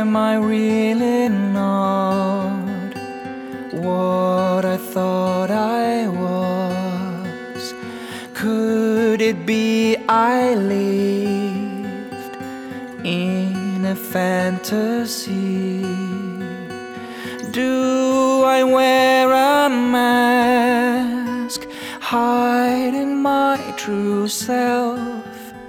Am I really not what I thought I was? Could it be I lived in a fantasy? Do I wear a mask, hiding my true self?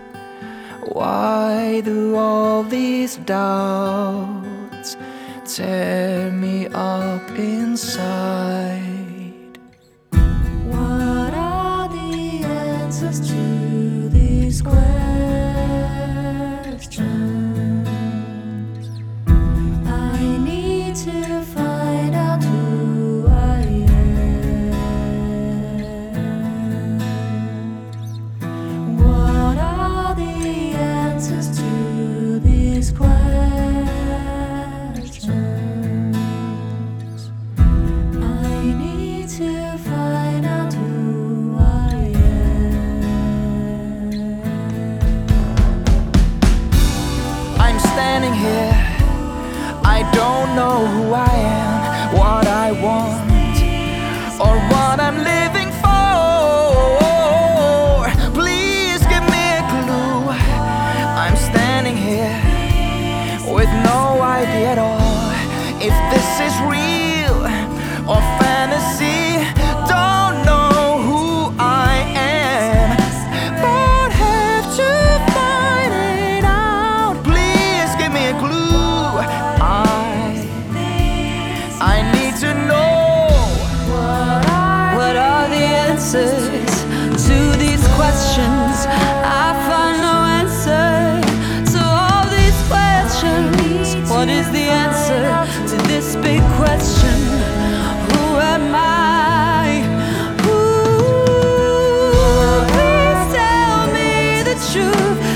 Why do all these doubts tear me up inside? What are the answers to these questions? I need to find out who I am. What are the answers to these questions? I need to find out who I am. I'm standing here, I don't know who I am, what I want, or what I'm living for. Please give me a clue. I'm standing here with no idea at all if this is real or fantasy. Don't know who I am, but have to find it out. Please give me a clue. I need to know. What are the answers to these questions? I find no answer to all these questions. What is the answer to this big question? Who am I? Who? Please tell me the truth.